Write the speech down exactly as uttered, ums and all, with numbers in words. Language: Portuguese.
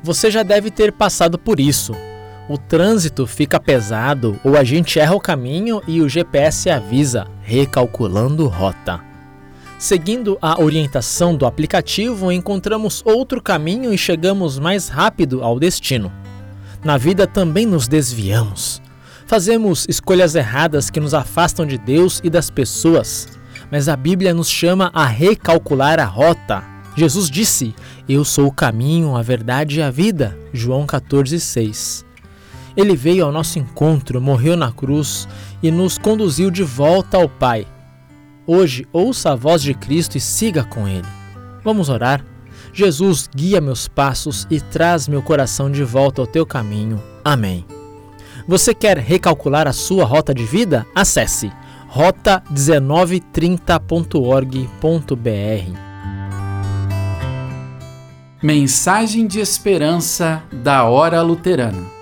Você já deve ter passado por isso. O trânsito fica pesado ou a gente erra o caminho e o G P S avisa, recalculando rota. Seguindo a orientação do aplicativo, encontramos outro caminho e chegamos mais rápido ao destino. Na vida também nos desviamos. Fazemos escolhas erradas que nos afastam de Deus e das pessoas. Mas a Bíblia nos chama a recalcular a rota. Jesus disse, eu sou o caminho, a verdade e a vida. João quatorze, seis. Ele veio ao nosso encontro, morreu na cruz e nos conduziu de volta ao Pai. Hoje, ouça a voz de Cristo e siga com Ele. Vamos orar? Jesus, guia meus passos e traz meu coração de volta ao teu caminho. Amém. Você quer recalcular a sua rota de vida? Acesse rota dezenove trinta ponto org ponto br. Mensagem de esperança da Hora Luterana.